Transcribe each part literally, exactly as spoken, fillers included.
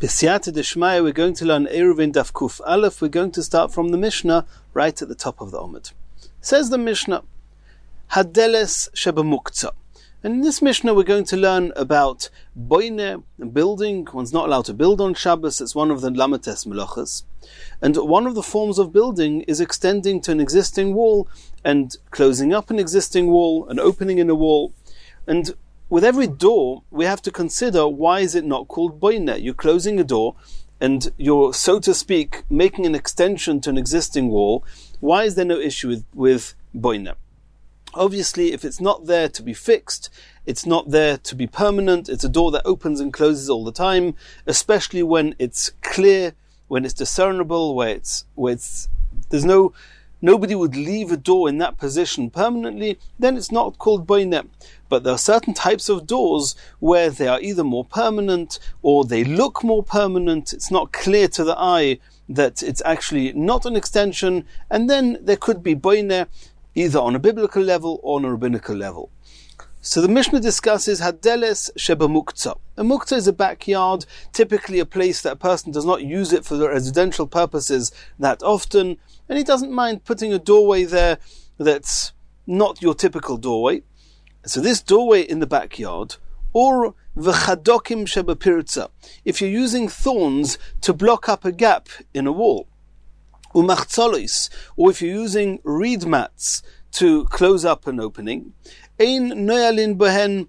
B'siyata Deshmaya, we're going to learn Eruvin Daf Kuf Aleph. We're going to start from the Mishnah right at the top of the Omid. Says the Mishnah, Hadeles Shebamuktzah. And in this Mishnah we're going to learn about boine, building. One's not allowed to build on Shabbos. It's one of the Lamates Melachas. And one of the forms of building is extending to an existing wall and closing up an existing wall and opening in a wall. And with every door, we have to consider, why is it not called boine? You're closing a door and you're, so to speak, making an extension to an existing wall. Why is there no issue with, with boine? Obviously, if it's not there to be fixed, it's not there to be permanent, it's a door that opens and closes all the time, especially when it's clear, when it's discernible, where it's, where it's, there's no, nobody would leave a door in that position permanently, then it's not called boine. But there are certain types of doors where they are either more permanent or they look more permanent. It's not clear to the eye that it's actually not an extension, and then there could be boine, either on a biblical level or on a rabbinical level. So the Mishnah discusses Hadeles Sheba Muktzah. A Muktzah is a backyard, typically a place that a person does not use it for the residential purposes that often, and he doesn't mind putting a doorway there that's not your typical doorway. So this doorway in the backyard, or V'chadokim Sheba Pirza, if you're using thorns to block up a gap in a wall, Umachzolis, or if you're using reed mats to close up an opening, Ein noyalin behen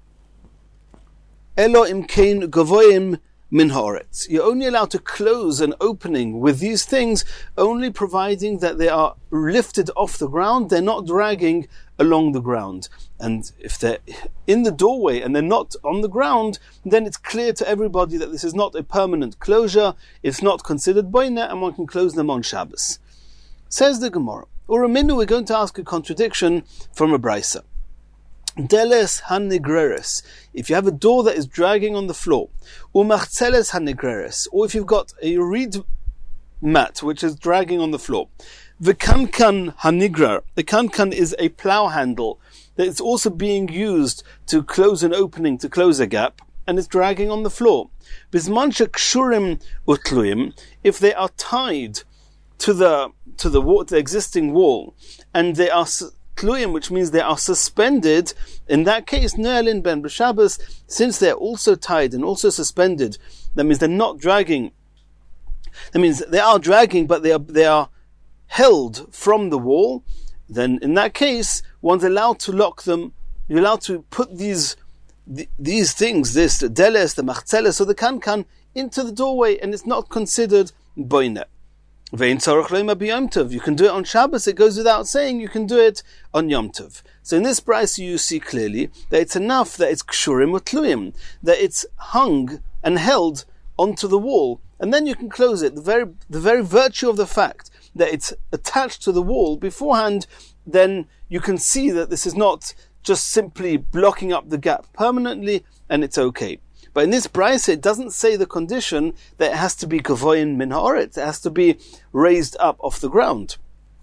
elo imkein gavoim min haaretz. You're only allowed to close an opening with these things only providing that they are lifted off the ground, they're not dragging along the ground. And if they're in the doorway and they're not on the ground, then it's clear to everybody that this is not a permanent closure, it's not considered boine, and one can close them on Shabbos. Says the Gemara, or a minute we're going to ask a contradiction from a Brisa. Deles hanigreres. If you have a door that is dragging on the floor, or machzeles hanigreres, or if you've got a reed mat which is dragging on the floor, the kankan hanigrar. The kankan is a plow handle that is also being used to close an opening, to close a gap, and it's dragging on the floor. Bisman shekshurim utluim. If they are tied to the to the, wall, to the existing wall, and they are tluyim, which means they are suspended, in that case, ne'elin ben b'Shabbos, since they're also tied and also suspended, that means they're not dragging. That means they are dragging, but they are they are held from the wall. Then, in that case, one's allowed to lock them. You're allowed to put these th- these things, this the deles, the machzeles, or the kankan, into the doorway, and it's not considered boine. You can do it on Shabbos, it goes without saying, you can do it on Yom Tov. So in this price you see clearly that it's enough that it's kshurim or tluyim, that it's hung and held onto the wall, and then you can close it. The very, the very virtue of the fact that it's attached to the wall beforehand, then you can see that this is not just simply blocking up the gap permanently, and it's okay. But in this brayse, it doesn't say the condition that it has to be gavoyin min haaretz. It has to be raised up off the ground.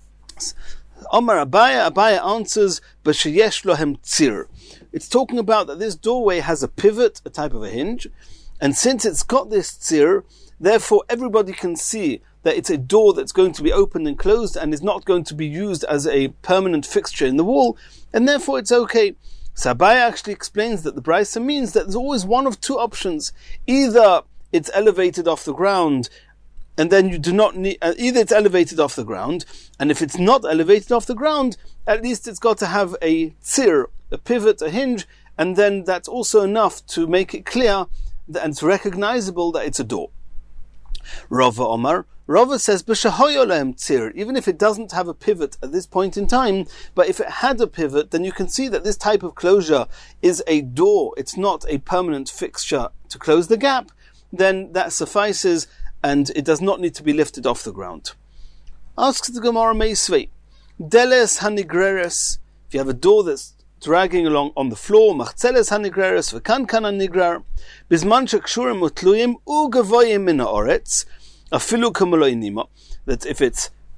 Omar Abaya, Abaya answers, b'sheyesh lohem tzir. It's talking about that this doorway has a pivot, a type of a hinge, and since it's got this tzir, therefore everybody can see that it's a door that's going to be opened and closed and is not going to be used as a permanent fixture in the wall, and therefore it's okay. Sabaya actually explains that the Brisa means that there's always one of two options. Either it's elevated off the ground, and then you do not need, uh, either it's elevated off the ground, and if it's not elevated off the ground, at least it's got to have a tzir, a pivot, a hinge, and then that's also enough to make it clear that, and it's recognizable that it's a door. Rava Omar, Rava says, tzir, even if it doesn't have a pivot at this point in time, but if it had a pivot, then you can see that this type of closure is a door, it's not a permanent fixture to close the gap, then that suffices, and it does not need to be lifted off the ground. Asks the Gemara Meisvei, Deles hanigreres, if you have a door that's dragging along on the floor, machzeles hanigreres, v'kankan hanigrar, bizman shekshurim utluyim, ugavoyim min haaretz, afilu kamaloy nima, that if it's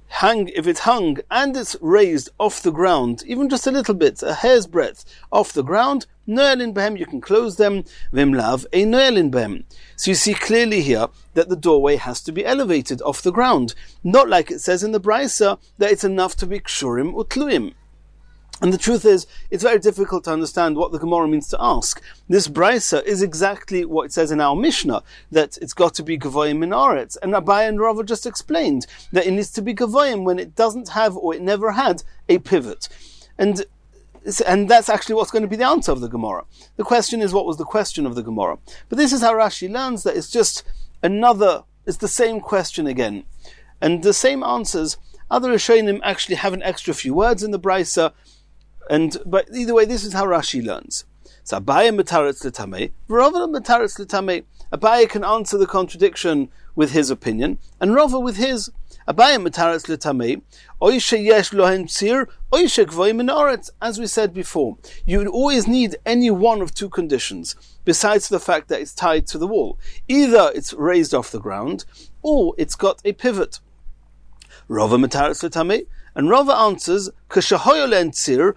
hang, if it's hung and it's raised off the ground, even just a little bit, a hair's breadth off the ground, noelin behem, you can close them, vimlav a noelin behem. So you see clearly here that the doorway has to be elevated off the ground, not like it says in the Brisa that it's enough to be kshurim utluim. And the truth is, it's very difficult to understand what the Gemara means to ask. This Brisa is exactly what it says in our Mishnah, that it's got to be Gavoyim min Haaretz. And Abaye and Rava just explained that it needs to be Gavoyim when it doesn't have, or it never had, a pivot. And and that's actually what's going to be the answer of the Gemara. The question is, what was the question of the Gemara? But this is how Rashi learns that it's just another, it's the same question again. And the same answers, other Rishonim actually have an extra few words in the Brisa. And but either way, this is how Rashi learns. So Abaye metaretz l'tamei, Rava metaretz l'tamei. Abaye can answer the contradiction with his opinion, and Rava with his. Abaye metaretz l'tamei, oy sheyesh lohen tzir, oy shegvoyim min haaretz. As we said before, you would always need any one of two conditions, besides the fact that it's tied to the wall. Either it's raised off the ground, or it's got a pivot. Rava metaretz l'tamei. And Rava answers, either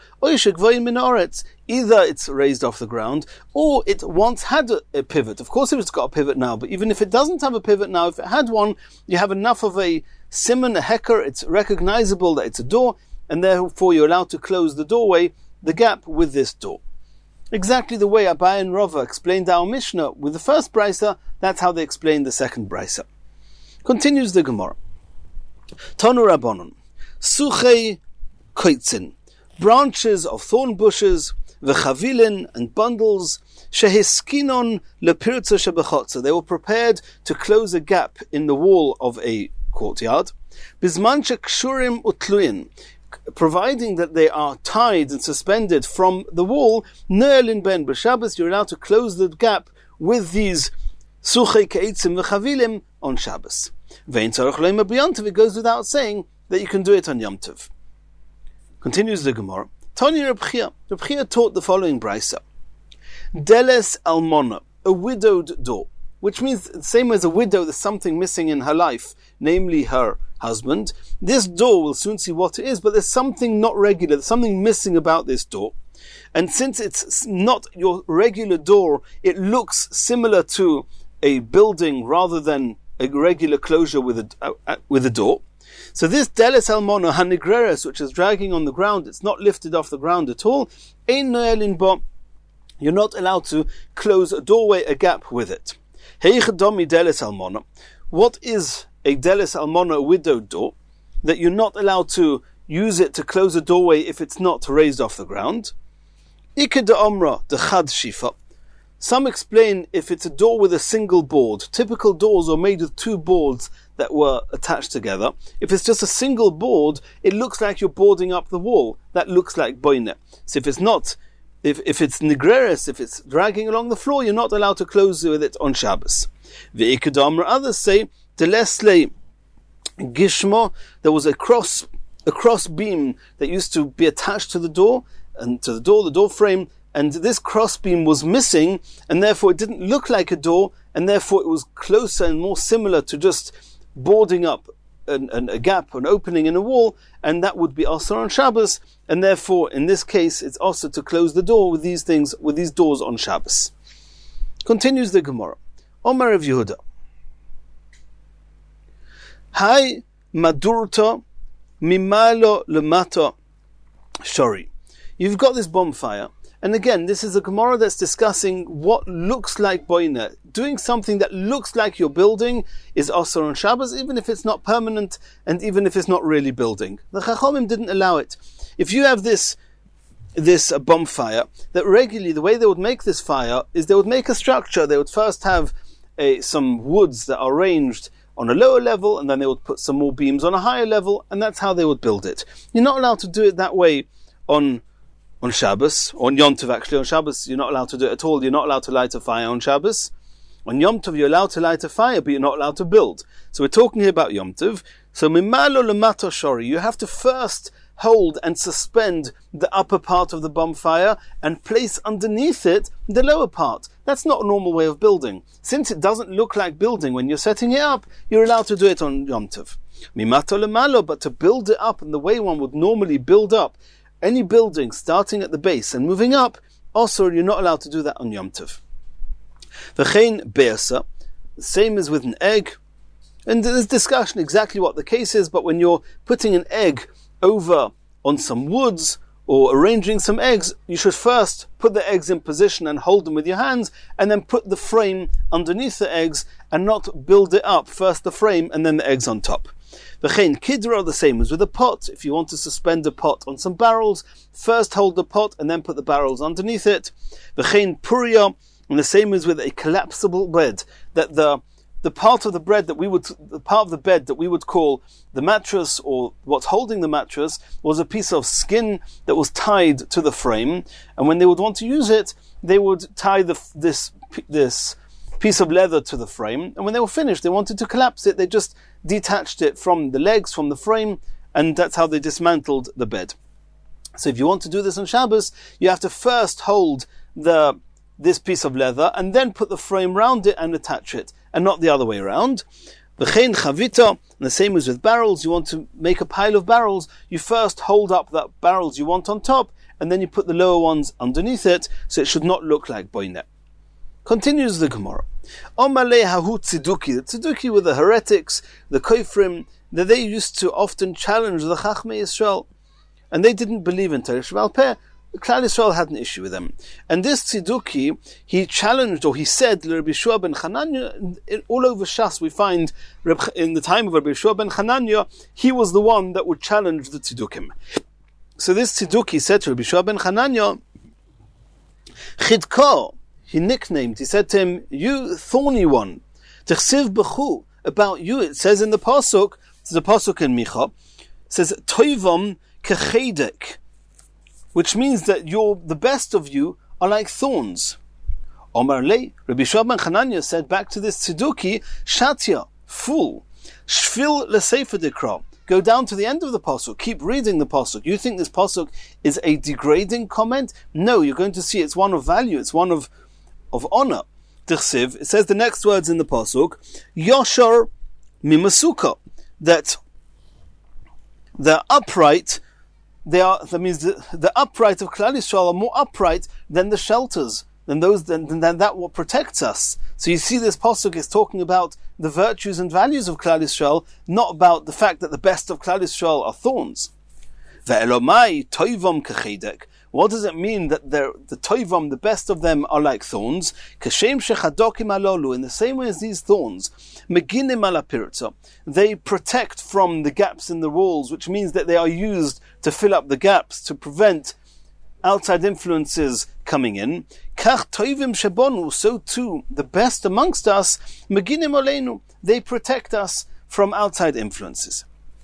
it's raised off the ground, or it once had a, a pivot. Of course, if it's got a pivot now, but even if it doesn't have a pivot now, if it had one, you have enough of a siman, a heker, it's recognizable that it's a door, and therefore you're allowed to close the doorway, the gap, with this door. Exactly the way Abaye and Rava explained our Mishnah with the first Brisa, that's how they explained the second Brisa. Continues the Gemara. Tanu Rabbanon. Suchei koitzin, branches of thorn bushes, v'chavilin, and bundles, shehiskinon lepirtza shebechotza. They were prepared to close a gap in the wall of a courtyard. Bizman shekshurim utluin, providing that they are tied and suspended from the wall. Ne'elin ben b'Shabbos, you're allowed to close the gap with these suchei koitzin v'chavilim on Shabbos. Vein tzarich leima b'yantiv, it goes without saying that you can do it on Yom Tov. Continues the Gemara. Tani Reb Chia. Reb Chia taught the following Brisa. Deles almona, a widowed door. Which means, the same as a widow, there's something missing in her life, namely her husband. This door, we'll soon see what it is, but there's something not regular, there's something missing about this door. And since it's not your regular door, it looks similar to a building rather than a regular closure with a, uh, with a door. So this deles almona hanigreres, which is dragging on the ground, it's not lifted off the ground at all. Ein noelin bo, you're not allowed to close a doorway, a gap with it. Heichadomi deles almona. What is a deles almona, a widowed door? That you're not allowed to use it to close a doorway if it's not raised off the ground. Ike de omra de chad shifa. Some explain if it's a door with a single board. Typical doors are made with two boards that were attached together. If it's just a single board, it looks like you're boarding up the wall. That looks like boine. So if it's not, if, if it's nigreres, if it's dragging along the floor, you're not allowed to close with it on Shabbos. Ve'ikadamra, others say, delesle gishmo, there was a cross, a cross beam that used to be attached to the door, and to the door, the door frame, and this crossbeam was missing, and therefore it didn't look like a door, and therefore it was closer and more similar to just boarding up an, an, a gap, an opening in a wall, and that would be also on Shabbos, and therefore in this case it's also to close the door with these things, with these doors on Shabbos. Continues the Gemara. Omar of Yehuda. Hai madurta mimalo lemata shori. You've got this bonfire. And again, this is a Gemara that's discussing what looks like boina. Doing something that looks like you're building is also on Shabbos, even if it's not permanent and even if it's not really building. The Chachomim didn't allow it. If you have this this uh, bonfire, that regularly the way they would make this fire is they would make a structure. They would first have a, some woods that are arranged on a lower level, and then they would put some more beams on a higher level, and that's how they would build it. You're not allowed to do it that way on On Shabbos, or on Yom Tov actually, on Shabbos you're not allowed to do it at all. You're not allowed to light a fire on Shabbos. On Yom Tov you're allowed to light a fire, but you're not allowed to build. So we're talking here about Yom Tov. So mimalo lemata shori, you have to first hold and suspend the upper part of the bonfire and place underneath it the lower part. That's not a normal way of building. Since it doesn't look like building when you're setting it up, you're allowed to do it on Yom Tov. Mimato lemalo, but to build it up in the way one would normally build up any building, starting at the base and moving up, also you're not allowed to do that on Yom Tov. V'chein be'asa, the same as with an egg. And there's discussion exactly what the case is, but when you're putting an egg over on some woods or arranging some eggs, you should first put the eggs in position and hold them with your hands, and then put the frame underneath the eggs and not build it up. First the frame and then the eggs on top. V'chein kidra, the same as with a pot. If you want to suspend a pot on some barrels, first hold the pot and then put the barrels underneath it. V'chein puria, and the same as with a collapsible bed, that the the part of the bread that we would, the part of the bed that we would call the mattress, or what's holding the mattress, was a piece of skin that was tied to the frame, and when they would want to use it, they would tie the, this this piece of leather to the frame, and when they were finished, they wanted to collapse it, they just detached it from the legs, from the frame, and that's how they dismantled the bed. So if you want to do this on Shabbos, you have to first hold the this piece of leather, and then put the frame round it and attach it, and not the other way around. V'chein chavita, and the same as with barrels. You want to make a pile of barrels, you first hold up the barrels you want on top, and then you put the lower ones underneath it, so it should not look like boineh. Continues the Gemara. Omalei hahu tziduki. The tziduki were the heretics, the koifrim, that they used to often challenge the Chachmei Yisrael, and they didn't believe in Torah Sheba'al Peh. Klal Yisrael had an issue with them. And this Tziduki, he challenged, or he said, Rabbi Yeshua ben Chananya, all over Shas we find, in the time of Rabbi Yeshua ben Chananya, he was the one that would challenge the Tzidukim. So this Tziduki said to Rabbi Yeshua ben Chananya, Chidko, he nicknamed, he said to him, you thorny one, T'chsiv b'chu, about you, it says in the Pasuk, it's the Pasuk in Micha, it says, Toivom kechedek, which means that you're, the best of you are like thorns. Omar lei, Rabbi Yeshua ben Chananya said back to this Tziduki, Shatya, fool, Shvil l'sefer dikra, go down to the end of the pasuk, keep reading the pasuk. You think this pasuk is a degrading comment? No, you're going to see it's one of value, it's one of, of honor. T'chsiv, it says the next words in the pasuk, Yoshar mimasuka, that the upright, They are. That means the, the upright of Klal Yisrael are more upright than the shelters, than those, than, than that what protects us. So you see, this pasuk is talking about the virtues and values of Klal Yisrael, not about the fact that the best of Klal Yisrael are thorns. Ve'elomai toivom kechedek. What does it mean that the toivom, the best of them, are like thorns? Kashem shechadokim alolu. In the same way as these thorns, meginim ala pirza, they protect from the gaps in the walls, which means that they are used to fill up the gaps, to prevent outside influences coming in. Kach toivim shebonu, so too the best amongst us, meginim oleinu, they protect us from outside influences.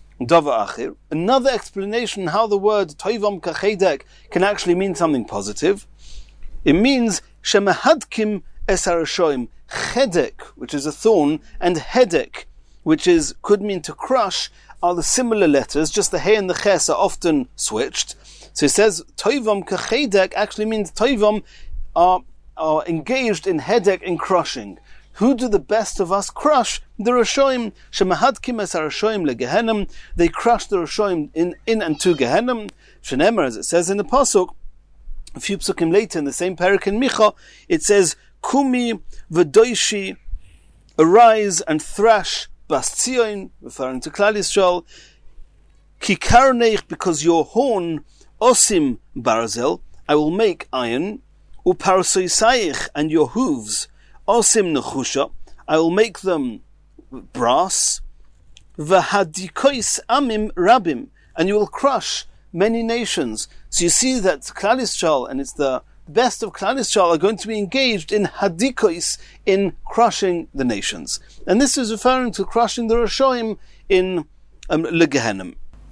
Another explanation how the word toivom kachedek can actually mean something positive. It means shemahadkim es harashoim, chedek, which is a thorn, and hedek, which is could mean to crush, are the similar letters. Just the he and the ches are often switched. So it says toivom kachedek actually means toivom are are engaged in hedek, in crushing. Who do the best of us crush? The Rashoim. Shemahadkim es harashoim legehenim. They crush the Rashoim in, in and to Gehenim. Shenemar, as it says in the pasuk, a few psukim later in the same parak in Micha, it says, Kumi v'doishi, arise and thrash, bas Tzion, referring to Klal Yisrael, ki karneich, because your horn, osim barzel, I will make iron, uparsoisayich, and your hooves, osim nechusha, I will make them brass, v'hadikois amim rabim, and you will crush many nations. So you see that Klal Yisrael, and it's the best of Klal Yisrael, are going to be engaged in hadikois, in crushing the nations. And this is referring to crushing the Rashoim in um, Legehenim.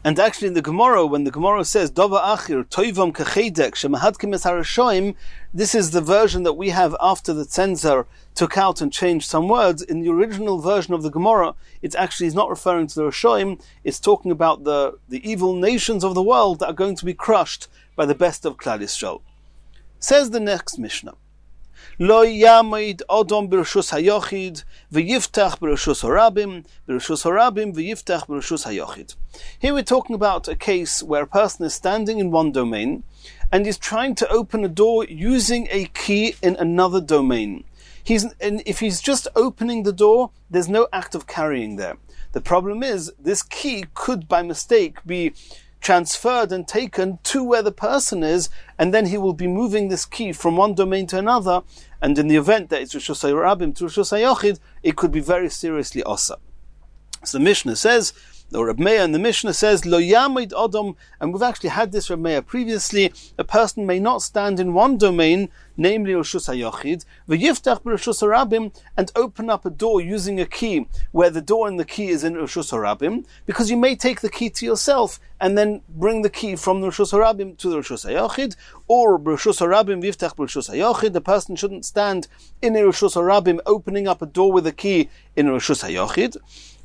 And actually in the Gemara, when the Gemara says, Dova achir, toivam kachedek, shemahadkim es harashoim, this is the version that we have after the Tzenzar took out and changed some words. In the original version of the Gemara, it actually is not referring to the Rashoim, it's talking about the, the evil nations of the world that are going to be crushed by the best of Klal Yisrael. Says the next Mishnah, Lo yamid odom b'reshus hayochid v'yiftach b'reshus harabim b'reshus harabim v'yiftach b'reshus hayochid. Here we're talking about a case where a person is standing in one domain and is trying to open a door using a key in another domain. He's, and if he's just opening the door, there's no act of carrying there. The problem is, this key could by mistake be transferred and taken to where the person is, and then he will be moving this key from one domain to another, and in the event that it's Reshus HaRabim to Reshus HaYochid, it could be very seriously osa. So the Mishnah says, or Reb Meir in the Mishnah says, Lo yamid odom, and we've actually had this Reb Meir previously, a person may not stand in one domain, namely Reshus HaYochid, v'yiftach b'Reshus HaRabim, and open up a door using a key, where the door and the key is in Reshus HaRabim, because you may take the key to yourself, and then bring the key from the Reshus HaRabim to the Reshus HaYochid, or Reshus HaRabim v'yiftach b'Reshus HaYochid, the person shouldn't stand in a Reshus HaRabim opening up a door with a key in Reshus HaYochid,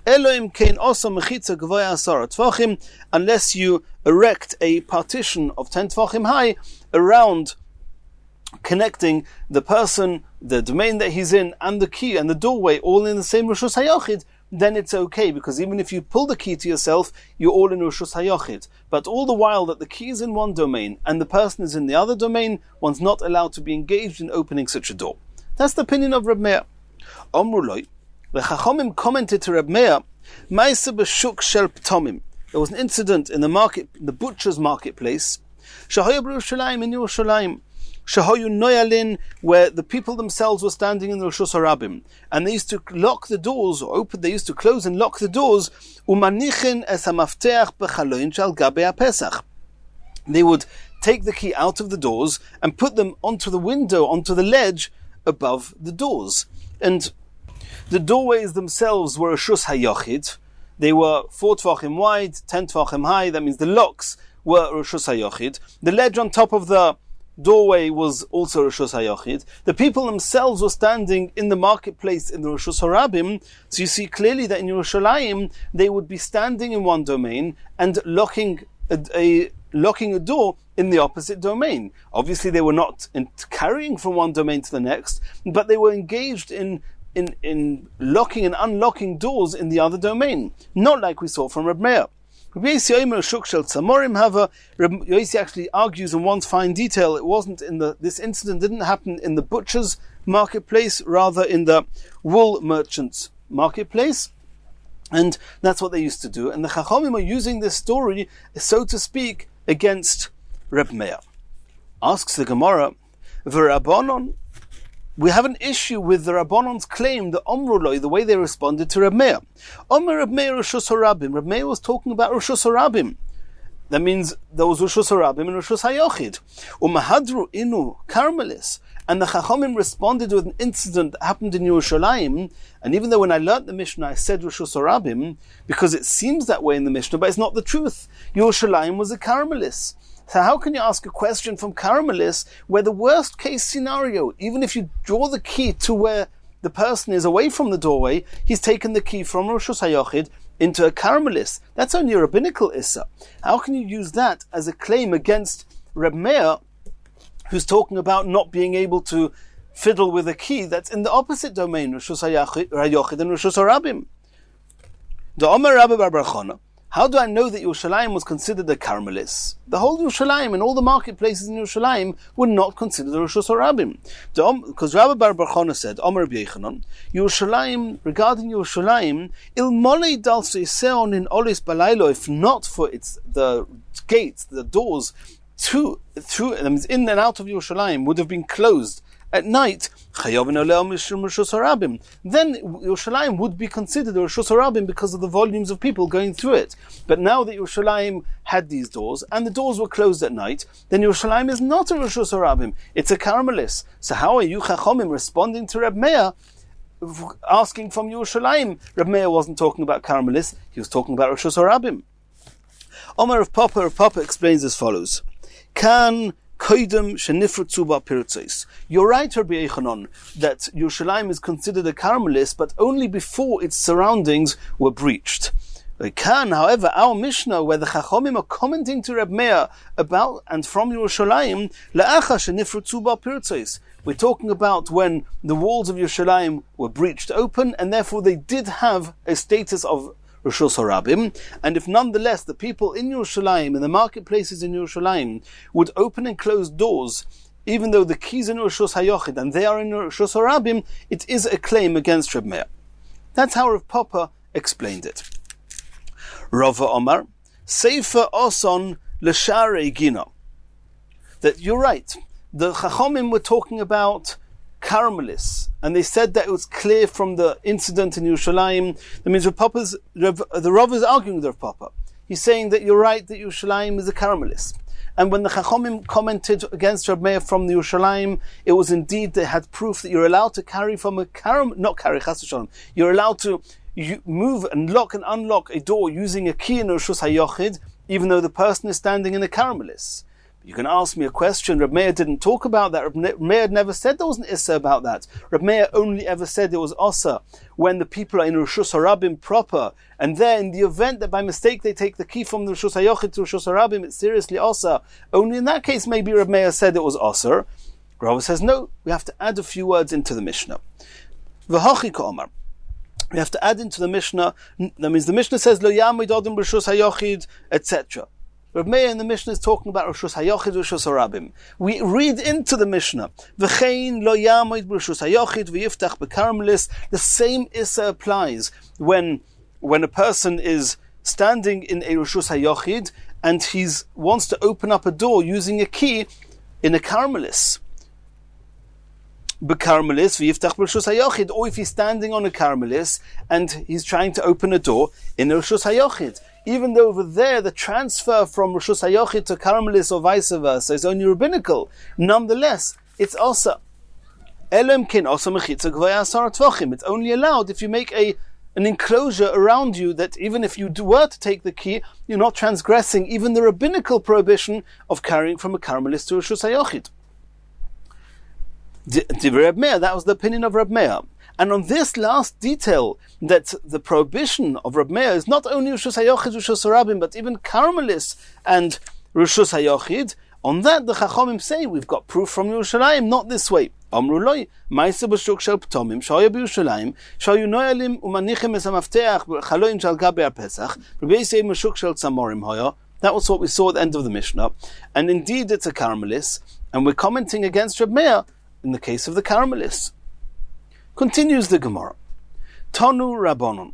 unless you erect a partition of ten tvachim high around, connecting the person, the domain that he's in, and the key and the doorway all in the same Reshus HaYochid, then it's okay, because even if you pull the key to yourself, you're all in Reshus HaYochid. But all the while that the key is in one domain and the person is in the other domain, one's not allowed to be engaged in opening such a door. That's the opinion of Reb Meir. Omru the Chachomim commented to Reb Meir, Ma'aseh b'shuk shel ptomim. There was an incident in the market, in the butcher's marketplace, Shahoyu b'Yerushalayim in Yerushalayim, Shahoyu noyalin, where the people themselves were standing in the Reshus HaRabim, and they used to lock the doors, or open, they used to close and lock the doors, umanichin es hamafteach b'chaloin shal gabei haPesach. They would take the key out of the doors and put them onto the window, onto the ledge above the doors. And the doorways themselves were a Reshus HaYochid. They were four tvachim wide, ten tvachim high. That means the locks were Reshus HaYochid. The ledge on top of the doorway was also Reshus HaYochid. The people themselves were standing in the marketplace in the Reshus HaRabim. So you see clearly that in Yerushalayim they would be standing in one domain and locking a, a locking a door in the opposite domain. Obviously they were not in, carrying from one domain to the next, but they were engaged in In, in locking and unlocking doors in the other domain, not like we saw from Reb Meir. Reb Yosi actually argues in one fine detail, it wasn't in the, this incident didn't happen in the butcher's marketplace, rather in the wool merchant's marketplace, and that's what they used to do. And the Chachomim are using this story, so to speak, against Reb Meir. Asks the Gemara, V'Rabbanon, we have an issue with the Rabbanon's claim, the Omruloi, the way they responded to Reb Meir. Omer Reb Meir Reshus HaRabim. Reb Meir was talking about Reshus HaRabim. That means there was Reshus HaRabim and Reshus HaYochid. Umahadru inu Carmelis. And the Chachomim responded with an incident that happened in Yerushalayim. And even though when I learnt the Mishnah, I said Reshus HaRabim, because it seems that way in the Mishnah, but it's not the truth. Yerushalayim was a Carmelis. So how can you ask a question from Carmelis where the worst case scenario, even if you draw the key to where the person is away from the doorway, he's taken the key from Reshus HaYochid into a Carmelis. That's only a rabbinical issa. How can you use that as a claim against Reb Meir, who's talking about not being able to fiddle with a key that's in the opposite domain, Reshus HaYochid and Reshus HaRabim? The Omer Rabbi Bar Bar Chana. How do I know that Yerushalayim was considered a Carmelis? The whole Yerushalayim and all the marketplaces in Yerushalayim were not considered a Reshus HaRabim. Because Rabbi Bar Bar Chana said, Omer Rabbi Yechanan, Yerushalayim, regarding Yerushalayim, il molei dal seon in olis balaylo, if not for its the gates, the doors to through that means in and out of Yerushalayim would have been closed at night, then Yerushalayim would be considered a Reshus HaRabim because of the volumes of people going through it. But now that Yerushalayim had these doors, and the doors were closed at night, then Yerushalayim is not a Reshus HaRabim, it's a Carmelis. So how are you Chachomim responding to Reb Meir, asking from Yerushalayim? Reb Meir wasn't talking about Carmelis, he was talking about Reshus HaRabim. Omar of Papa of Papa explains as follows: Kan koidem shenifrutzu ba'pirtzos. You're right, Rabbi Yochanan, that Yerushalayim is considered a Carmelis, but only before its surroundings were breached. Kan, however, our Mishnah, where the Chachomim are commenting to Reb Meir about and from Yerushalayim, la'acha shenifrutzu ba'pirtzos. We're talking about when the walls of Yerushalayim were breached open, and therefore they did have a status of Rishus HaRabim, and if nonetheless the people in Yerushalayim, in the marketplaces in Yerushalayim, would open and close doors, even though the keys are in Rishus HaYochid and they are in Rishus HaRabim, it is a claim against Reb Meir. That's how Rav Papa explained it. Rava Omar, Sefer Oson L'Sharei Gino. That you're right. The Chachomim were talking about Carmelis, and they said that it was clear from the incident in Yerushalayim. That means Rav Papa's, Rav, the Rav is arguing with Rav Papa. He's saying that you're right, that Yerushalayim is a Carmelis. And when the Chachomim commented against Reb Meir from the Yerushalayim, it was indeed they had proof that you're allowed to carry from a Karam, not carry, Chas v'Shalom, you're allowed to you move and lock and unlock a door using a key in Rishus HaYochid, even though the person is standing in a Carmelis. You can ask me a question. Reb Meir didn't talk about that. Reb Meir never said there was an Issa about that. Reb Meir only ever said there was Osa when the people are in Rishus HaRabim proper, and then in the event that by mistake they take the key from the Rishus HaYochid to Rishus HaRabim, it's seriously Osa. Only in that case maybe Reb Meir said it was Osa. Rav says no, we have to add a few words into the Mishnah. V'hochi ka'omar. We have to add into the Mishnah, that means the Mishnah says, Lo yamid odom Rishus HaYochid, et cetera. Reb Meir in the Mishnah is talking about Rishus HaYochid, Rishus HaRabim. We read into the Mishnah, V'chein lo yamid Rishus HaYochid, v'yiftach b'karmelis. The same Issa applies when, when a person is standing in a Rishus HaYochid and he wants to open up a door using a key in a Carmelis. B'karmelis v'yiftach b'Rishus HaYochid, or if he's standing on a Carmelis and he's trying to open a door in a Rishus HaYochid. Even though over there the transfer from Rishus HaYochid to Carmelis or vice versa is only rabbinical, nonetheless it's also Elem ken also mechitza gvaya asar tvachim. It's only allowed if you make a an enclosure around you that even if you were to take the key, you're not transgressing even the rabbinical prohibition of carrying from a Carmelis to Rishus HaYochid. Reb Meir, that was the opinion of Reb Meir. And on this last detail, that the prohibition of Reb Meir is not only Rishus HaYochid, Rishus HaRabim, but even Carmelis and Rishus HaYochid, on that the Chachomim say, we've got proof from Yerushalayim, not this way. Amru loi, ma'aseh b'shuk shel ptomim, sh'hoya b'Yerushalayim, sh'hoyu noyalim u'manichem es ha'mafteach b'chaloim shel gabe ha'pesach, b'beisei b'shuk shel tzamorim hoya. That was what we saw at the end of the Mishnah. And indeed it's a Carmelis, and we're commenting against Reb Meir in the case of the Carmelis. Continues the Gemara. Tanu Rabbanon.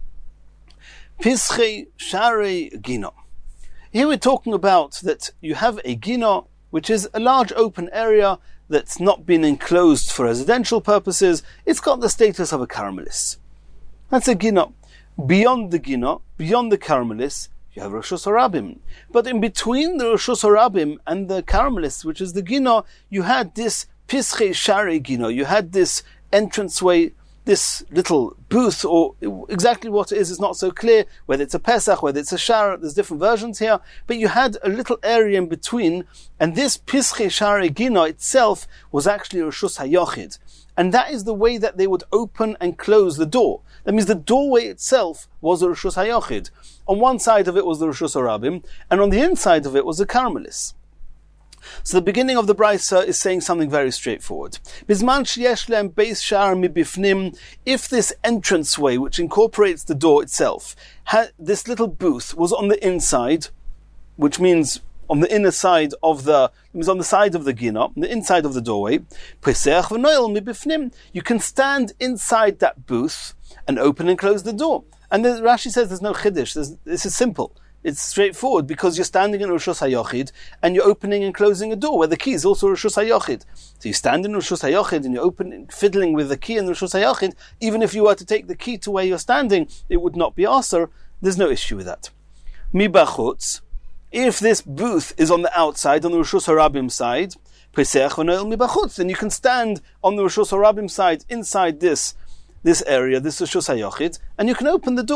Pischei Sharei Gino. Here we're talking about that you have a Gino, which is a large open area that's not been enclosed for residential purposes. It's got the status of a Carmelis. That's a Gino. Beyond the Gino, beyond the Carmelis, you have Rishus HaRabim. But in between the Rishus HaRabim and the Carmelis, which is the Gino, you had this Pischei Sharei Gino. You had this entranceway, this little booth, or exactly what it is is not so clear, whether it's a Pesach, whether it's a Shara, there's different versions here, but you had a little area in between, and this Pischei Sharei Gino itself was actually Rishus HaYochid. And that is the way that they would open and close the door. That means the doorway itself was a Rishus HaYochid. On one side of it was the Rishus HaRabim, and on the inside of it was the Carmelis. So the beginning of the Brisa is saying something very straightforward. Bisman sheyesh lehem beis sha'ar mibifnim, if this entranceway, which incorporates the door itself, had, this little booth was on the inside, which means on the inner side of the, it means on the side of the gina, on the inside of the doorway, pesach v'noel mibifnim, you can stand inside that booth and open and close the door. And then Rashi says there's no chiddush. There's, this is simple. It's straightforward because you're standing in Rishus HaYochid and you're opening and closing a door where the key is also Rishus HaYochid. So you stand in Rishus HaYochid and you're opening, fiddling with the key in Rishus HaYochid. Even if you were to take the key to where you're standing, it would not be aser. There's no issue with that. Mi bachutz, if this booth is on the outside, on the Rishus HaRabim side, pesach v'noel mi bachutz, then you can stand on the Rishus HaRabim side inside this this area, this Rishus HaYochid, and you can open the door.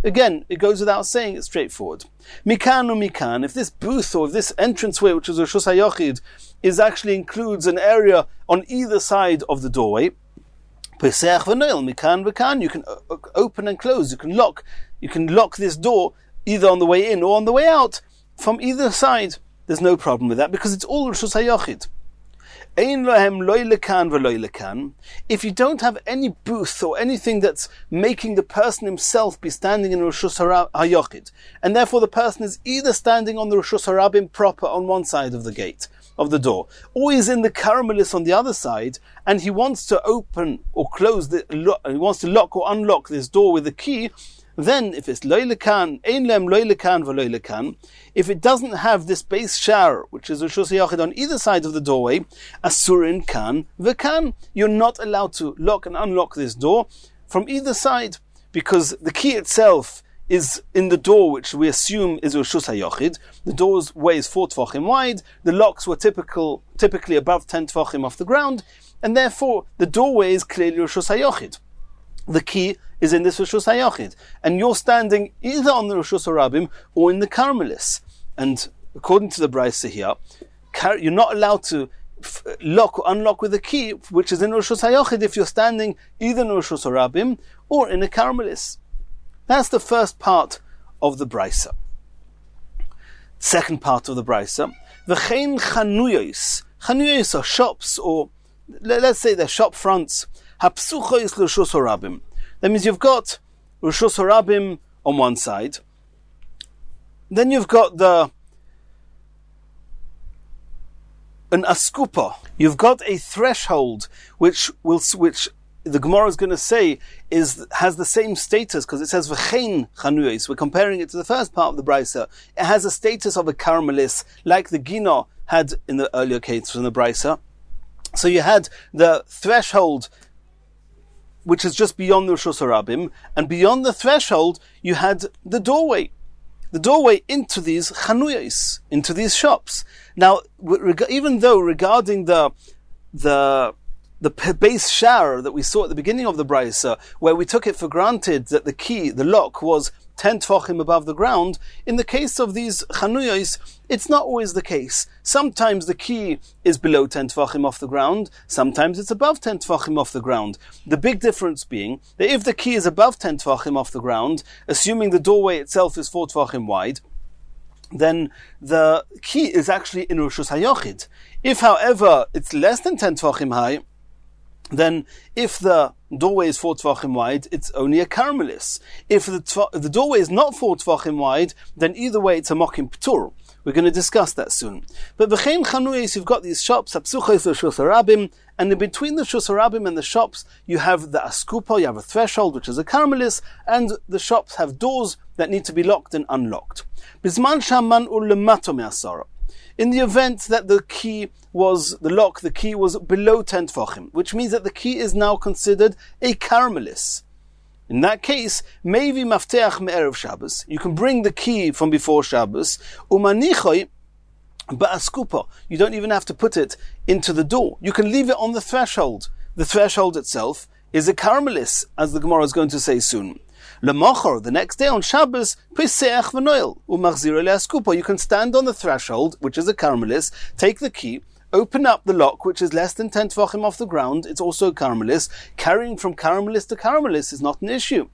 Again, it goes without saying, it's straightforward. Mikan or mikan, if this booth or this entranceway, which is Reshus HaYochid, is actually includes an area on either side of the doorway, Pesach v'noil, mikan v'kan, you can open and close, you can lock, you can lock this door either on the way in or on the way out from either side. There's no problem with that because it's all Reshus HaYochid. If you don't have any booth or anything that's making the person himself be standing in Reshus HaYochid, and therefore the person is either standing on the Reshus HaRabim proper on one side of the gate, of the door, or he's in the Karmelis on the other side, and he wants to open or close, the, he wants to lock or unlock this door with the key, then if it's loy lekan, ein lem loy lekan v'loy lekan, if it doesn't have this base shar, which is Reshus HaYochid on either side of the doorway, asurin kan v'kan, you're not allowed to lock and unlock this door from either side, because the key itself is in the door, which we assume is Reshus HaYochid. The door's way is four tefachim wide, the locks were typical, typically above ten tefachim off the ground, and therefore the doorway is clearly Reshus HaYochid. The key is in this Reshus HaYochid, and you're standing either on the Reshus HaRabim or in the Karmelis. And according to the Brisa here, you're not allowed to lock or unlock with a key, which is in Reshus HaYochid, if you're standing either in Reshus HaRabim or in a Karmelis. That's the first part of the Brisa. Second part of the Brisa, V'chein chanuyos. Chanuyos are shops, or let's say they're shop fronts. Hapsuchois Reshus HaRabim. That means you've got Reshus HaRabim on one side. Then you've got the an askupa. You've got a threshold which will which the Gemara is going to say is has the same status, because it says v'chein chanuyos. We're comparing it to the first part of the Brisa. It has a status of a Karmelis, like the Gina had in the earlier cases in the Brisa. So you had the threshold, which is just beyond the Reshus HaRabim, and beyond the threshold, you had the doorway. The doorway into these chanuyos, into these shops. Now, even though regarding the the the base shar that we saw at the beginning of the Brisa, where we took it for granted that the key, the lock, was ten tefachim above the ground, in the case of these chanuyos, it's not always the case. Sometimes the key is below ten tefachim off the ground, sometimes it's above ten tefachim off the ground. The big difference being that if the key is above ten tefachim off the ground, assuming the doorway itself is four tefachim wide, then the key is actually in Reshus HaYochid. If, however, it's less than ten tefachim high, then if the doorway is four tefachim wide, it's only a Karmelis. If the, tf- if the doorway is not four tefachim wide, then either way it's a mokim p'tur. We're going to discuss that soon. But v'chein chanuyos, you've got these shops, hapsuchos Reshus HaRabim, and in between the Reshus HaRabim and the shops, you have the askupa, you have a threshold, which is a Karmelis, and the shops have doors that need to be locked and unlocked. Bizman shaman ulemato me'asara. In the event that the key was, the lock, the key was below ten tefachim, which means that the key is now considered a Karmelis. In that case, maybe mafteach me'erev Shabbos, you can bring the key from before Shabbos, umanichoi ba'askupa, you don't even have to put it into the door. You can leave it on the threshold. The threshold itself is a Karmelis, as the Gemara is going to say soon. Lemachor, the next day on Shabbos, piseach v'noil umachzir le'askupa. You can stand on the threshold, which is a Karmelis, take the key, open up the lock, which is less than ten tefachim off the ground. It's also a Karmelis. Carrying from Karmelis to Karmelis is not an issue.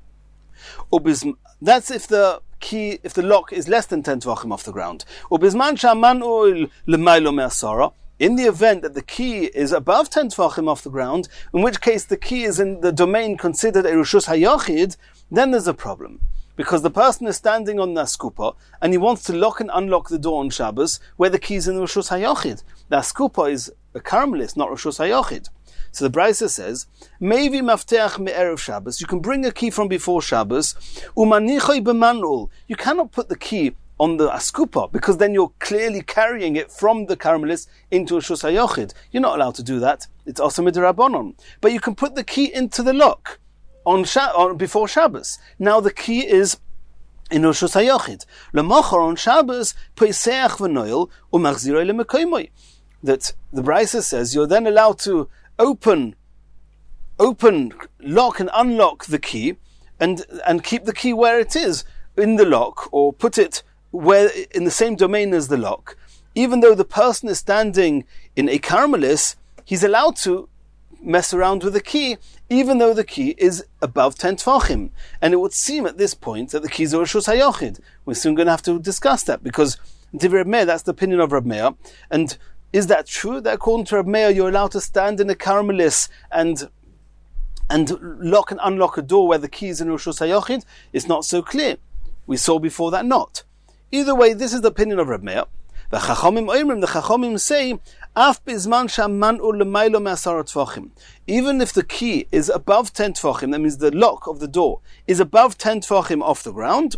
That's if the key, if the lock is less than ten tefachim off the ground. Ubizman shaman oil lemaylo me'asara. In the event that the key is above ten tefachim off the ground, in which case the key is in the domain considered a Reshus HaYochid, then there's a problem. Because the person is standing on the askupa, and he wants to lock and unlock the door on Shabbos, where the key is in the Reshus HaYochid. The askupa is a Karmelis, not Reshus HaYochid. So the Brisa says, Mevi mafteach me'erev Shabbos, you can bring a key from before Shabbos, umanichoi b'manul, you cannot put the key on the askupa, because then you're clearly carrying it from the Karmelis into a Reshus HaYochid. You're not allowed to do that. It's also midrabanon. But you can put the key into the lock on, Sha- on before Shabbos. Now the key is in Reshus HaYochid. Lemachor on Shabbos, peiseach v'noil umachziroi lemekoimoi. That the Brisa says you're then allowed to open, open, lock and unlock the key, and and keep the key where it is in the lock, or put it where in the same domain as the lock, even though the person is standing in a Carmelis, he's allowed to mess around with the key, even though the key is above ten tefachim. And it would seem at this point that the keys are Reshus HaYochid. We're soon going to have to discuss that, because Divrei Reb Meir, that's the opinion of Reb Meir. And is that true, that according to Reb Meir you're allowed to stand in a Carmelis and and lock and unlock a door where the key is in Reshus HaYochid? It's not so clear. We saw before that not. Either way, this is the opinion of Reb Meir. The Chachamim Oimrim, the Chachamim say, Af bizman shaman'u l'maylo me'asara tefachim. Even if the key is above ten tefachim, that means the lock of the door is above ten tefachim off the ground,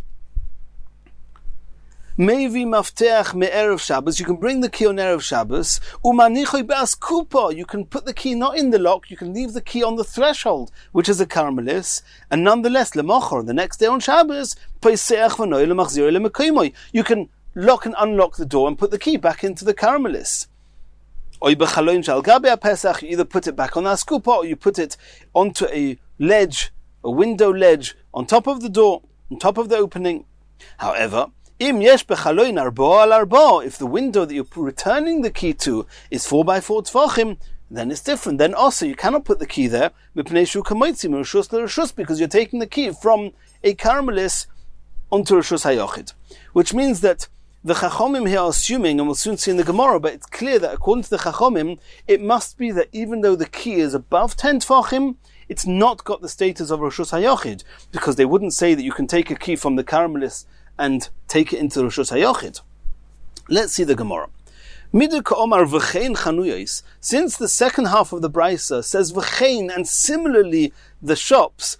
Mevi mafteach me'erev Shabbos, you can bring the key on Erev Shabbos, umanichoi be'askupa, you can put the key not in the lock, you can leave the key on the threshold, which is a Carmelis, and nonetheless, lemochor, the next day on Shabbos, peiseach v'noi lemachzir lemekoimoi, you can lock and unlock the door and put the key back into the Carmelis. Or you either put it back on the askupa, or you put it onto a ledge, a window ledge, on top of the door, on top of the opening. However, if the window that you're returning the key to is four by four tefachim, then it's different. Then also you cannot put the key there because you're taking the key from a Carmelis onto Reshus HaYochid. Which means that the Chachomim here are assuming, and we'll soon see in the Gemara, but it's clear that according to the Chachomim, it must be that even though the key is above ten tefachim, it's not got the status of Reshus HaYochid, because they wouldn't say that you can take a key from the Carmelis and take it into Reshus HaYochid. Let's see the Gemara. Since the second half of the Brisa says v'chein, and similarly the shops,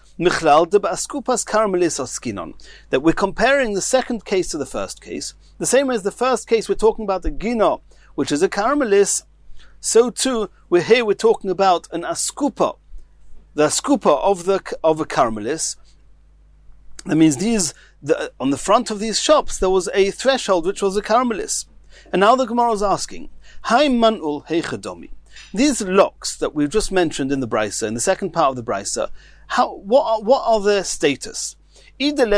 that we're comparing the second case to the first case, the same way as the first case we're talking about the gino, which is a Carmelis, so too we're here we're talking about an askupa, the askupa of the of a Carmelis. That means these the, on the front of these shops there was a threshold which was a Carmelis. And now the Gemara is asking, Hai man'ul heichadomi. These locks that we've just mentioned in the Brisa, in the second part of the Brisa, how what are, what are their status? If they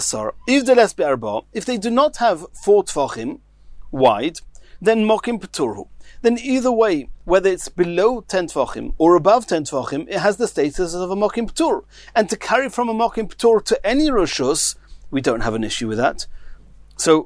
do not have four tefachim wide, then mokim peturhu. Then either way, whether it's below ten tefachim or above ten tefachim, it has the status of a mokim petur. And to carry from a mokim petur to any reshus, we don't have an issue with that. So,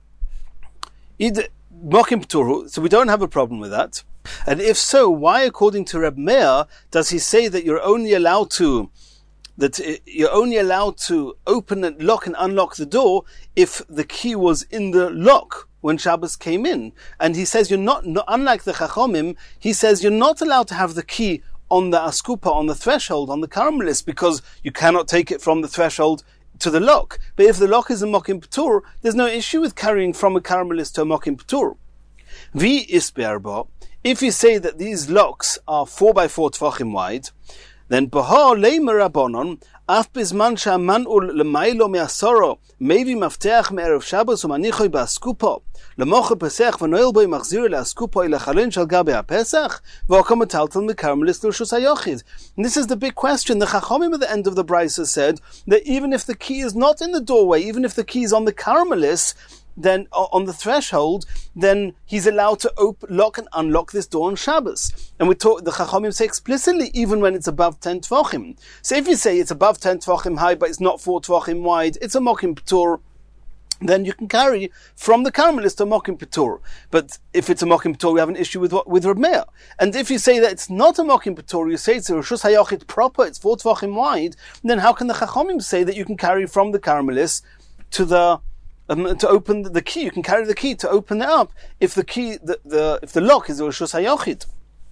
either mokim petur, so we don't have a problem with that. And if so, why, according to Reb Meir, does he say that you're only allowed to that you're only allowed to open and lock and unlock the door if the key was in the lock when Shabbos came in? And he says you're not, not unlike the Chachomim, he says you're not allowed to have the key on the askupa, on the threshold, on the Carmelis, because you cannot take it from the threshold to the lock. But if the lock is a mokim petur, there's no issue with carrying from a Carmelis to a mokim petur. Vi isberba, if you say that these locks are four by four tefachim wide, then Bahar Leimer Rabbanon, Af Bizman Shaman'ul Lemailo Me'asoro, Mevi Mafteach Me'erev Shabbos Umanichoi Ba'askupo, Lemoche Pesach V'noil Boi Machzir Le'askupo Ilachalin Shal Gabe HaPesach, V'okom Ataltal Me'karmelis L'Reshus HaYochid. And this is the big question. The Chachomim at the end of the Brisa said that even if the key is not in the doorway, even if the key is on the Carmelis, then on the threshold, then he's allowed to open, lock and unlock this door on Shabbos. And we talk, the Chachamim say explicitly, even when it's above ten tefachim. So if you say it's above ten tefachim high, but it's not four tefachim wide, it's a mokim petur, then you can carry from the Carmelis to a mokim petur. But if it's a mokim petur, we have an issue with with Reb Meir. And if you say that it's not a mokim petur, you say it's a Reshus HaYochid proper, it's four tefachim wide, then how can the Chachamim say that you can carry from the Carmelis to the Um, to open the key? You can carry the key to open it up if the key, the, the if the lock is a Reshus HaYochid.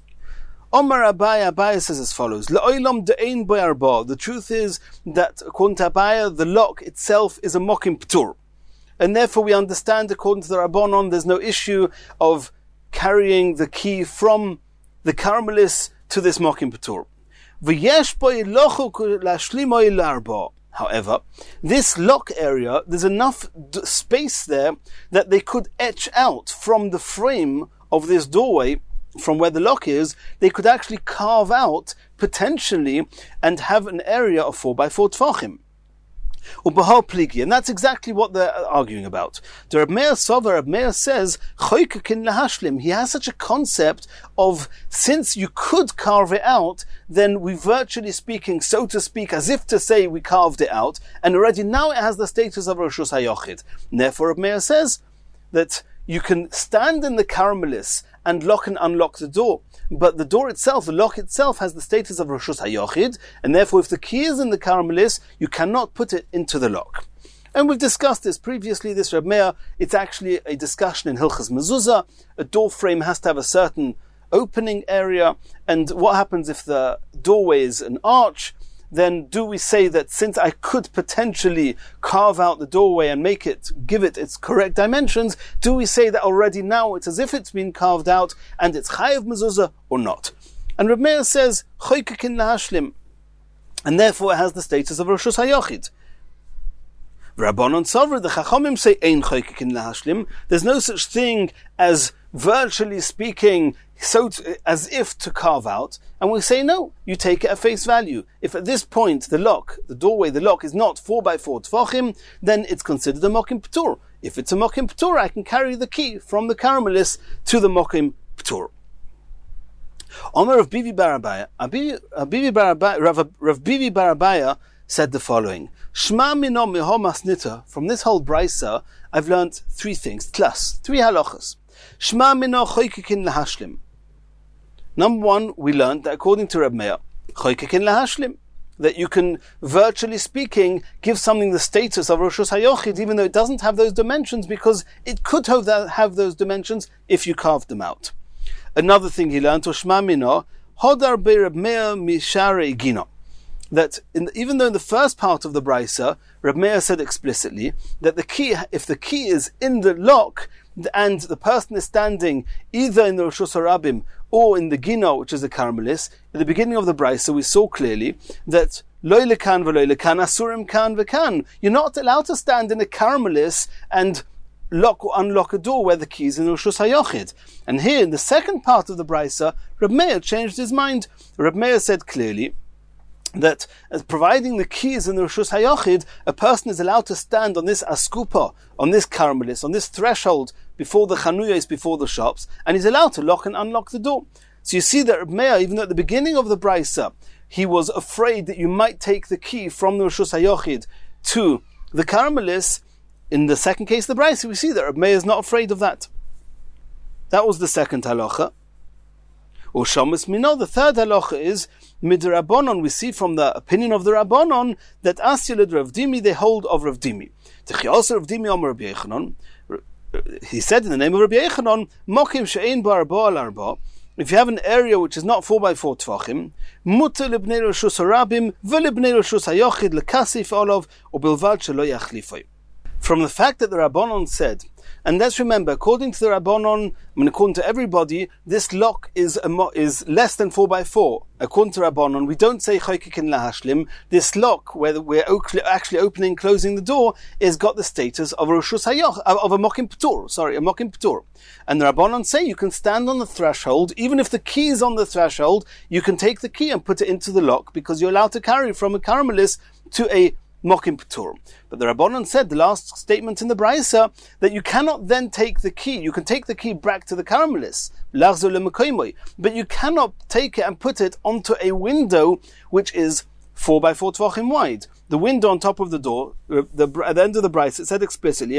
Omar Abaya, Abaya says as follows: Le'olam de'ein bo arba. The truth is that according to Abaya, the lock itself is a mokim petur, and therefore we understand, according to the Rabbanon, there's no issue of carrying the key from the Carmelis to this mokim petur. V'yesh bo ilochu la'shlimo ilarba. However, this lock area, there's enough d- space there that they could etch out from the frame of this doorway, from where the lock is, they could actually carve out, potentially, and have an area of four by four tefachim. Ubahar pligi, and that's exactly what they're arguing about. The Reb Meir Sover, Reb Meir says, choykakin lahashlim. He has such a concept of, since you could carve it out, then we virtually speaking, so to speak, as if to say we carved it out, and already now it has the status of Reshus HaYochid. And therefore Reb Meir says that you can stand in the Karmelis and lock and unlock the door, but the door itself, the lock itself, has the status of Reshus HaYochid, and therefore if the key is in the Karmelis, you cannot put it into the lock. And we've discussed this previously, this Reb Meir, it's actually a discussion in Hilchas Mezuzah. A door frame has to have a certain opening area, and what happens if the doorway is an arch? Then do we say that since I could potentially carve out the doorway and make it, give it its correct dimensions, do we say that already now it's as if it's been carved out and it's chayav mezuzah or not? And Reb Meir says, choykakin lahashlim, and therefore it has the status of Reshus HaYochid. Rabbanon Sover, the Chachamim say, ein choykakin lahashlim, there's no such thing as virtually speaking, so to, as if to carve out, and we say no, you take it at face value. If at this point the lock, the doorway, the lock is not four by four tefachim, then it's considered a mokim p'tur. If it's a mokim p'tur, I can carry the key from the Karmelis to the mokim p'tur. Omer of Bivi Barabaya, Bivi Barabaya, Rav Bivi Barabaya said the following: Shma mino mihomas nita. From this whole brisa, I've learned three things, tlas, three halachas. Shma mino choykakin lahashlim. Number one, we learned that according to Reb Meir, choykakin lahashlim, that you can, virtually speaking, give something the status of Reshus HaYochid, even though it doesn't have those dimensions, because it could have, that, have those dimensions if you carved them out. Another thing he learned, Shma mino hodar be Reb Meir mishare gino. That in, even though in the first part of the brisa, Reb Meir said explicitly that the key, if the key is in the lock, and the person is standing either in the Reshus HaRabim or in the Gino, which is the Karmelis, at the beginning of the brisa we saw clearly that Lo lekan v'lo lekan asurim kan v'kan. You're not allowed to stand in a Karmelis and lock or unlock a door where the key is in Reshus HaYochid. And here in the second part of the brisa, Reb Meir changed his mind. Reb Meir said clearly that as providing the keys in the Reshus HaYochid, a person is allowed to stand on this askupa, on this Karmelis, on this threshold before the chanuyos, before the shops, and he's allowed to lock and unlock the door. So you see that Reb Meir, even though at the beginning of the brisa, he was afraid that you might take the key from the Reshus HaYochid to the Karmelis, in the second case of the brisa, we see that Reb Meir is not afraid of that. That was the second halacha. Or Shamus Mino, the third halacha is Midrabanon. We see from the opinion of the Rabbanon that Asyalid Rav Dimi, they hold of Rav Dimi. Techiyasa Rav Dimi Omer Rabbi Yechanon. He said in the name of Rabbi Yechanon, Mokim she'ein bar arba al arba. If you have an area which is not four by four tefachim, muter lebnei Reshus HaRabim v'lebnei Reshus HaYochid lekasif olav ubilvad shelo yachlifay. From the fact that the Rabbanon said, and let's remember, according to the Rabbanon, I mean, according to everybody, this lock is a mo- is less than four by four. According to Rabbanon, we don't say choykakin lahashlim. This lock, where we're actually opening and closing the door, is got the status of a Reshus HaYochid, of a mokim p'tur. Sorry, a mokim p'tur. And the Rabbanon say you can stand on the threshold, even if the key is on the threshold, you can take the key and put it into the lock, because you're allowed to carry from a Karmelis to a mokim p'tur. But the Rabbanon said, the last statement in the brisa, that you cannot then take the key. You can take the key back to the Karmelis, but you cannot take it and put it onto a window which is four by four tvachim wide. The window on top of the door, the, at the end of the brisa, it said explicitly,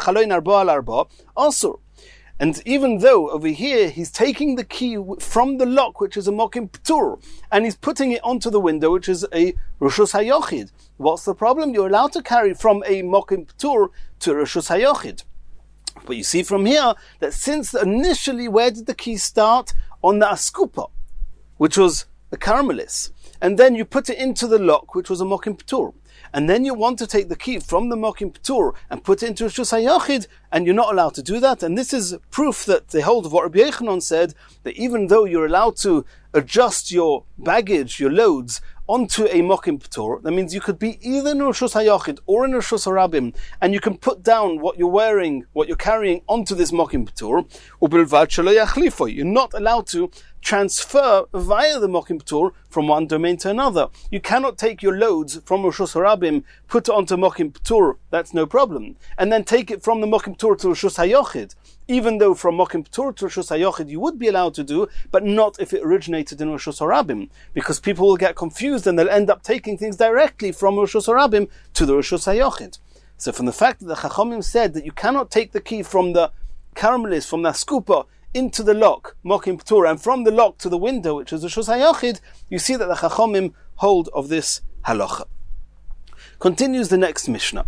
asur. And even though over here he's taking the key from the lock, which is a mokim p'tur, and he's putting it onto the window, which is a Reshus HaYochid. What's the problem? You're allowed to carry from a mokim p'tur to Reshus HaYochid. But you see from here that since initially, where did the key start? On the askupa, which was a Karmelis. And then you put it into the lock, which was a mokim p'tur. And then you want to take the key from the mokim p'tur and put it into Reshus HaYochid, and you're not allowed to do that. And this is proof that they hold of what Rabbi Yechanon said, that even though you're allowed to adjust your baggage, your loads, onto a mokim p'tur, that means you could be either in Reshus HaYochid or in Reshus HaRabim, and you can put down what you're wearing, what you're carrying onto this mokim p'tur, ubilvad shelo yachlifo. You're not allowed to transfer via the Mokim P'tur from one domain to another. You cannot take your loads from Rishus Harabim, put it onto Mokim P'tur, that's no problem, and then take it from the Mokim P'tur to Rishus HaYochid, even though from Mokim P'tur to Rishus HaYochid you would be allowed to do, but not if it originated in Rishus Harabim, because people will get confused and they'll end up taking things directly from Rishus Harabim to the Rishus HaYochid. So from the fact that the Chachamim said that you cannot take the key from the caramelist, from the skupa, into the lock, Mokim P'tur, and from the lock to the window, which is the Rishus HaYochid, you see that the Chachamim hold of this halacha. Continues the next Mishnah.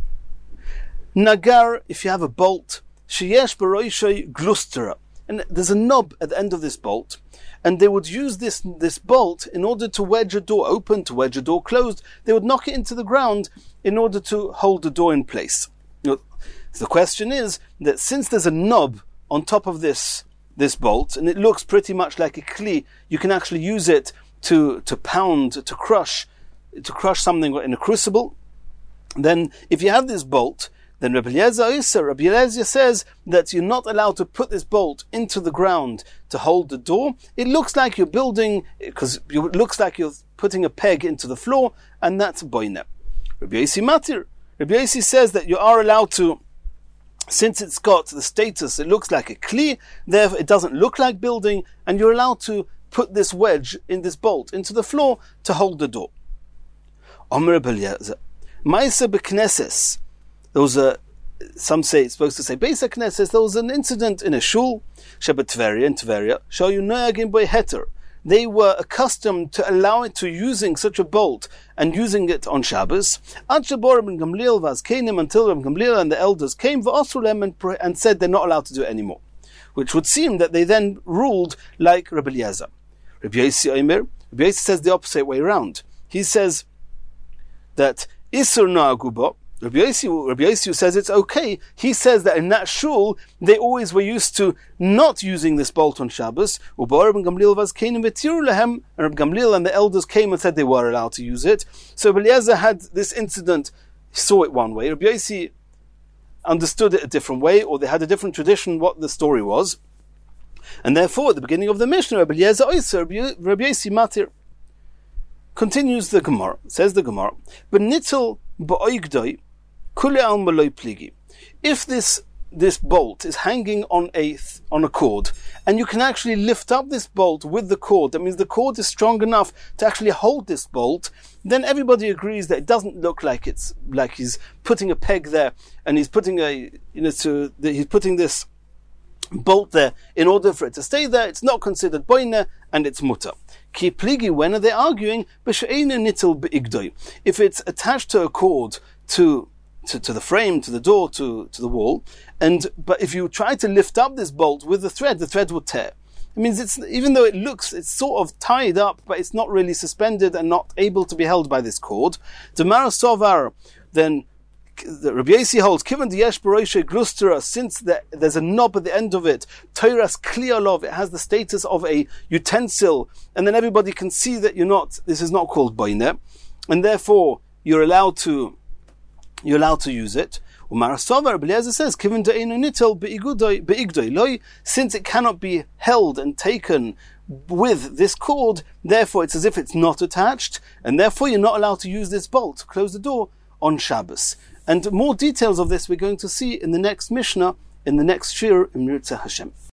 Nagar, if you have a bolt, sheyesh b'roishay glustera, and there's a knob at the end of this bolt, and they would use this this bolt in order to wedge a door open, to wedge a door closed. They would knock it into the ground in order to hold the door in place. You know, so the question is that since there's a knob on top of this this bolt, and it looks pretty much like a kli, you can actually use it to to pound, to crush, to crush something in a crucible. Then, if you have this bolt, then Rabbi Eliezer, Rabbi Eliezer says that you're not allowed to put this bolt into the ground to hold the door. It looks like you're building, because it looks like you're putting a peg into the floor, and that's boine. Rabbi Yossi Matir. Rabbi Yossi says that you are allowed to, since it's got the status, it looks like a kli, therefore it doesn't look like building, and you're allowed to put this wedge in this bolt into the floor to hold the door. Omer Rabbi Eliezer. Ma'aseh b'knesses. There was a, some say it's supposed to say Beis HaKnesses, there was an incident in a shul, Sheba Tveria, in Tveria, Shayu Noagim Boi Heter. They were accustomed to allowing to using such a bolt and using it on Shabbos. Ad Shebor Rabbi Gamliel Vaz Kenim, until Rabbi Gamliel and the elders came V'Asulem and, and said they're not allowed to do it anymore. Which would seem that they then ruled like Rabbi Eliezer. Rabbi Yossi Omer, Rabbi Yossi says the opposite way around. He says that Isur Noagubo, Rabbi Yossi, Rabbi Yossi says it's okay. He says that in that shul, they always were used to not using this bolt on Shabbos. And Rabbi Gamliel and the elders came and said they were allowed to use it. So Rabbi Eliezer had this incident, he saw it one way. Rabbi Yossi understood it a different way, or they had a different tradition what the story was. And therefore, at the beginning of the Mishnah, Rabbi Eliezer Oyser, Rabbi Yossi Matir. Continues the Gemara, says the Gemara, B'nitzel ba'oigdoi, if this this bolt is hanging on a on a cord, and you can actually lift up this bolt with the cord, that means the cord is strong enough to actually hold this bolt, then everybody agrees that it doesn't look like it's like he's putting a peg there and he's putting a you know to the, he's putting this bolt there in order for it to stay there. It's not considered boine and it's mutter. Ki pligi, when are they arguing? If it's attached to a cord to To, to the frame, to the door, to, to the wall, and but if you try to lift up this bolt with the thread, the thread will tear. It means it's, even though it looks, it's sort of tied up, but it's not really suspended and not able to be held by this cord. The Mara Sovar, then the Rabbi Yossi holds, given the Yesh Baroishe Glustera, since the, there's a knob at the end of it, Toiras Kliolov, it has the status of a utensil, and then everybody can see that you're not, this is not called boine, and therefore you're allowed to You're allowed to use it. Rabbi Eliezer says, since it cannot be held and taken with this cord, therefore it's as if it's not attached, and therefore you're not allowed to use this bolt to close the door on Shabbos. And more details of this we're going to see in the next Mishnah, in the next Shir, in Mirza Hashem.